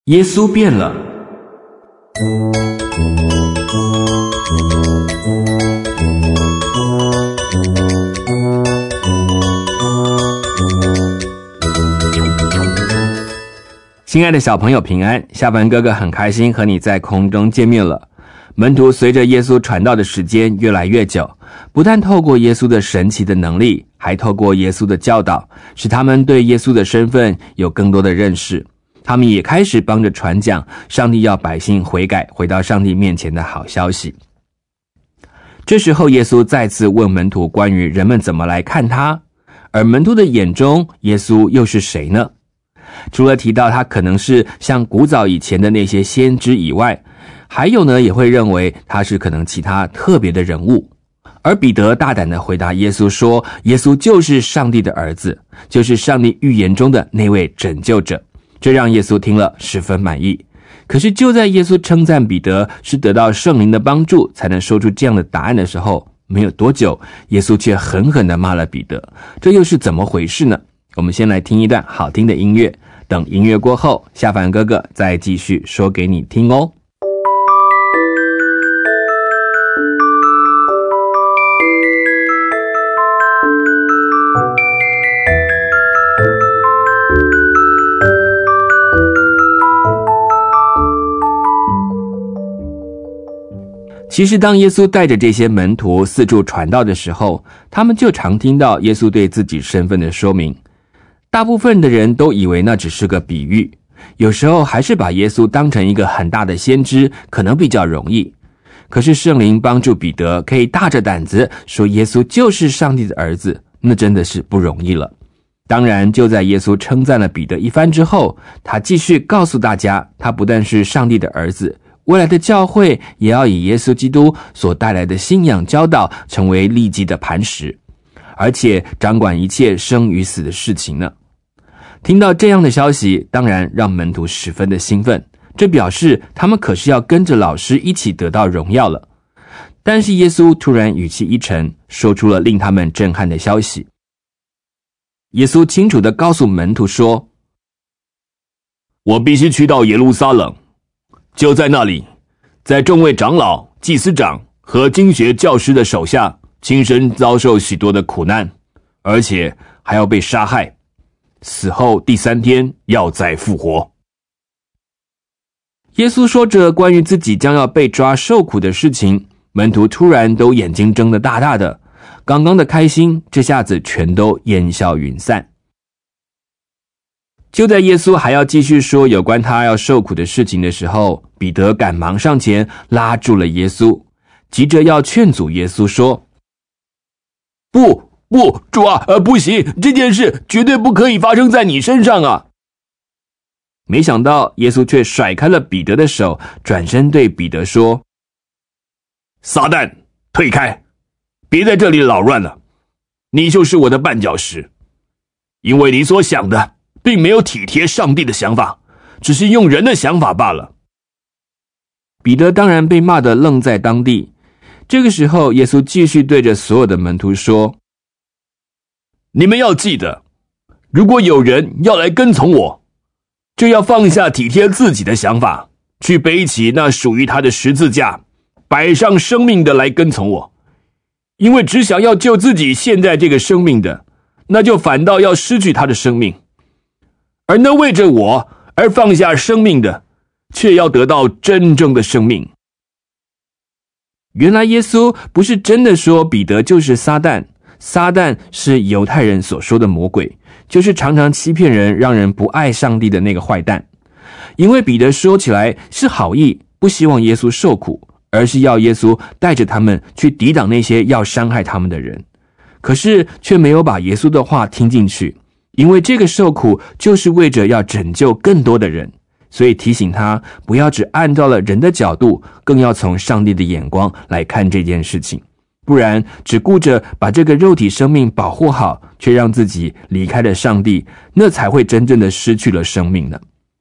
耶稣变了。亲爱的小朋友平安，下班哥哥很开心和你在空中见面了。门徒随着耶稣传道的时间越来越久，不但透过耶稣的神奇的能力，还透过耶稣的教导，使他们对耶稣的身份有更多的认识。他们也开始帮着传讲上帝要百姓悔改，回到上帝面前的好消息。这时候耶稣再次问门徒关于人们怎么来看他，而门徒的眼中耶稣又是谁呢？除了提到他可能是像古早以前的那些先知以外，还有呢，也会认为他是可能其他特别的人物。而彼得大胆地回答耶稣说，耶稣就是上帝的儿子，就是上帝预言中的那位拯救者。这让耶稣听了十分满意。可是就在耶稣称赞彼得是得到圣灵的帮助才能说出这样的答案的时候，没有多久，耶稣却狠狠地骂了彼得。这又是怎么回事呢？我们先来听一段好听的音乐，等音乐过后，下凡哥哥再继续说给你听哦。其实当耶稣带着这些门徒四处传道的时候，他们就常听到耶稣对自己身份的说明。大部分的人都以为那只是个比喻，有时候还是把耶稣当成一个很大的先知，可能比较容易。可是圣灵帮助彼得可以大着胆子说耶稣就是上帝的儿子，那真的是不容易了。当然，就在耶稣称赞了彼得一番之后，他继续告诉大家，他不但是上帝的儿子，未来的教会也要以耶稣基督所带来的信仰教导成为立基的磐石，而且掌管一切生与死的事情呢。听到这样的消息，当然让门徒十分的兴奋，这表示他们可是要跟着老师一起得到荣耀了。但是耶稣突然语气一沉，说出了令他们震撼的消息。耶稣清楚地告诉门徒说，我必须去到耶路撒冷，就在那里，在众位长老、祭司长和经学教师的手下，亲身遭受许多的苦难，而且还要被杀害，死后第3天要再复活。耶稣说着关于自己将要被抓受苦的事情，门徒突然都眼睛睁得大大的，刚刚的开心这下子全都烟消云散。就在耶稣还要继续说有关他要受苦的事情的时候，彼得赶忙上前拉住了耶稣，急着要劝阻耶稣说，不，主啊，不行，这件事绝对不可以发生在你身上啊！没想到耶稣却甩开了彼得的手，转身对彼得说，撒旦，退开，别在这里扰乱了，你就是我的绊脚石，因为你所想的并没有体贴上帝的想法，只是用人的想法罢了。彼得当然被骂得愣在当地。这个时候耶稣继续对着所有的门徒说，你们要记得，如果有人要来跟从我，就要放下体贴自己的想法，去背起那属于他的十字架，摆上生命的来跟从我。因为只想要救自己现在这个生命的，那就反倒要失去他的生命。而那为着我而放下生命的，却要得到真正的生命。原来耶稣不是真的说彼得就是撒旦，撒旦是犹太人所说的魔鬼，就是常常欺骗人，让人不爱上帝的那个坏蛋。因为彼得说起来是好意，不希望耶稣受苦，而是要耶稣带着他们去抵挡那些要伤害他们的人。可是却没有把耶稣的话听进去，因为这个受苦就是为着要拯救更多的人，所以提醒他不要只按照了人的角度，更要从上帝的眼光来看这件事情，不然只顾着把这个肉体生命保护好，却让自己离开了上帝，那才会真正的失去了生命呢。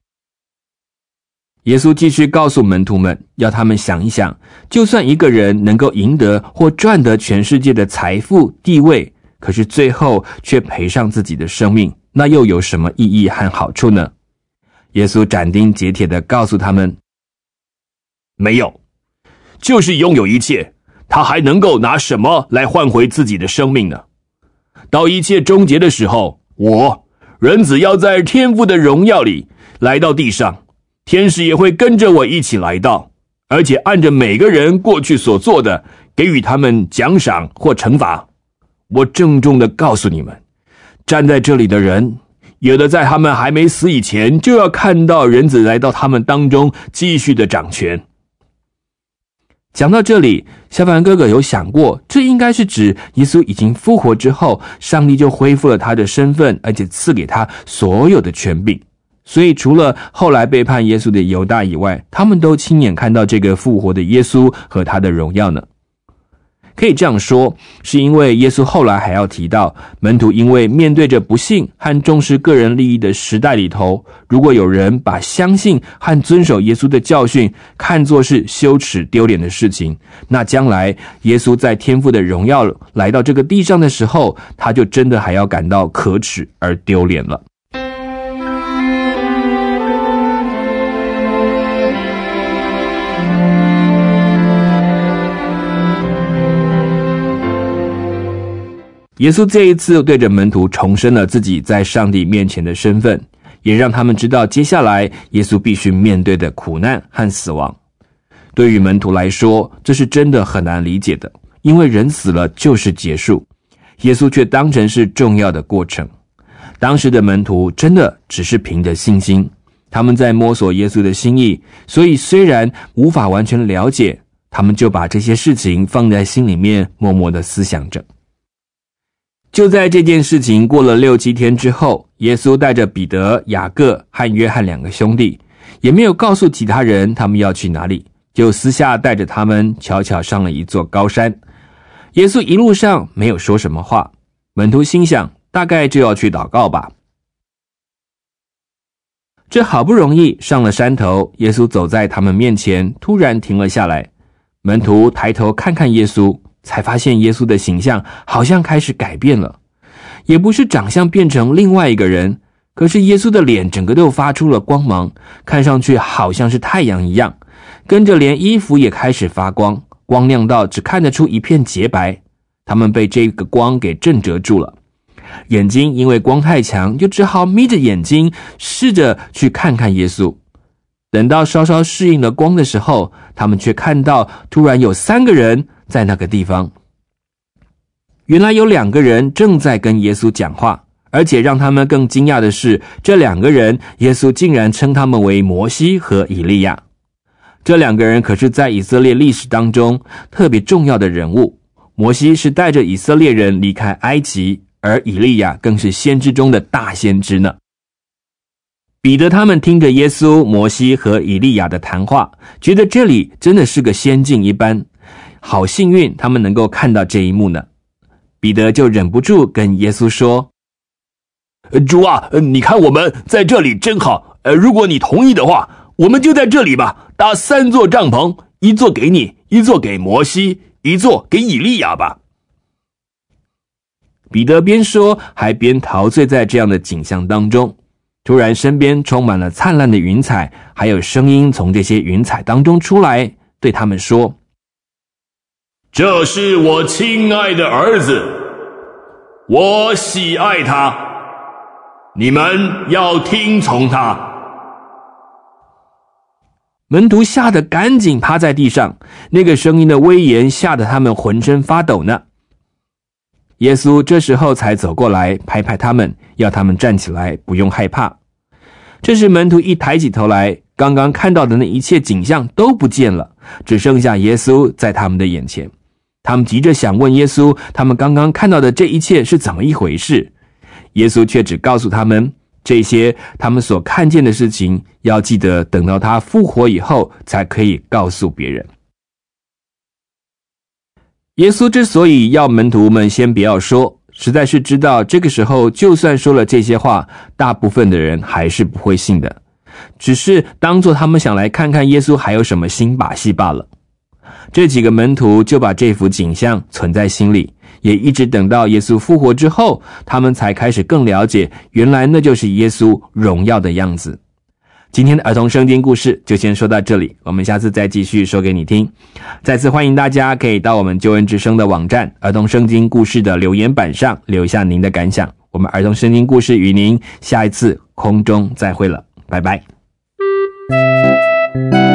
耶稣继续告诉门徒们，要他们想一想，就算一个人能够赢得或赚得全世界的财富、地位，可是最后却赔上自己的生命，那又有什么意义和好处呢？ 耶稣斩钉截铁地告诉他们， 没有，就是拥有一切，他还能够拿什么来换回自己的生命呢？到一切终结的时候，人子要在天父的荣耀里来到地上，天使也会跟着我一起来到，而且按着每个人过去所做的，给予他们奖赏或惩罚。我郑重地告诉你们，站在这里的人，有的在他们还没死以前，就要看到人子来到他们当中，继续的掌权。 讲到这里，小凡哥哥有想过，这应该是指耶稣已经复活之后，上帝就恢复了他的身份，而且赐给他所有的权柄。所以除了后来背叛耶稣的犹大以外，他们都亲眼看到这个复活的耶稣和他的荣耀呢。可以这样说，是因为耶稣后来还要提到，门徒因为面对着不幸和重视个人利益的时代里头，如果有人把相信和遵守耶稣的教训看作是羞耻丢脸的事情，那将来耶稣在天父的荣耀来到这个地上的时候，他就真的还要感到可耻而丢脸了。耶稣这一次对着门徒重申了自己在上帝面前的身份，也让他们知道接下来耶稣必须面对的苦难和死亡。对于门徒来说，这是真的很难理解的，因为人死了就是结束，耶稣却当成是重要的过程。当时的门徒真的只是凭着信心，他们在摸索耶稣的心意，所以虽然无法完全了解，他们就把这些事情放在心里面，默默地思想着。就在这件事情过了6-7天之后，耶稣带着彼得、雅各和约翰2个兄弟，也没有告诉其他人他们要去哪里，就私下带着他们悄悄上了一座高山。耶稣一路上没有说什么话，门徒心想大概就要去祷告吧。这好不容易上了山头，耶稣走在他们面前，突然停了下来。门徒抬头看看耶稣，才发现耶稣的形象好像开始改变了，也不是长相变成另外一个人，可是耶稣的脸整个都发出了光芒，看上去好像是太阳一样，跟着连衣服也开始发光，光亮到只看得出一片洁白。他们被这个光给震慑住了，眼睛因为光太强，就只好眯着眼睛试着去看看耶稣。等到稍稍适应了光的时候，他们却看到突然有3个人在那个地方。原来有2个人正在跟耶稣讲话，而且让他们更惊讶的是，这2个人耶稣竟然称他们为摩西和以利亚。这2个人可是在以色列历史当中特别重要的人物，摩西是带着以色列人离开埃及，而以利亚更是先知中的大先知呢。彼得他们听着耶稣、摩西和以利亚的谈话，觉得这里真的是个仙境一般，好幸运他们能够看到这一幕呢。彼得就忍不住跟耶稣说， 主啊，你看我们在这里真好，如果你同意的话，我们就在这里吧，搭3座帐篷，一座给你，一座给摩西，一座给以利亚吧。 彼得边说还边陶醉在这样的景象当中，突然身边充满了灿烂的云彩，还有声音从这些云彩当中出来，对他们说， 这是我亲爱的儿子，我喜爱他，你们要听从他。 门徒吓得赶紧趴在地上，那个声音的威严吓得他们浑身发抖呢。耶稣这时候才走过来，拍拍他们，要他们站起来，不用害怕。这时门徒一抬起头来，刚刚看到的那一切景象都不见了，只剩下耶稣在他们的眼前。他们急着想问耶稣，他们刚刚看到的这一切是怎么一回事？耶稣却只告诉他们，这些他们所看见的事情，要记得等到他复活以后才可以告诉别人。耶稣之所以要门徒们先不要说，实在是知道这个时候就算说了这些话，大部分的人还是不会信的，只是当作他们想来看看耶稣还有什么新把戏罢了。这几个门徒就把这幅景象存在心里，也一直等到耶稣复活之后，他们才开始更了解，原来那就是耶稣荣耀的样子。 今天的儿童圣经故事就先说到这里，我们下次再继续说给你听。再次欢迎大家可以到我们救恩之声的网站儿童圣经故事的留言板上留下您的感想。我们儿童圣经故事与您下一次空中再会了，拜拜。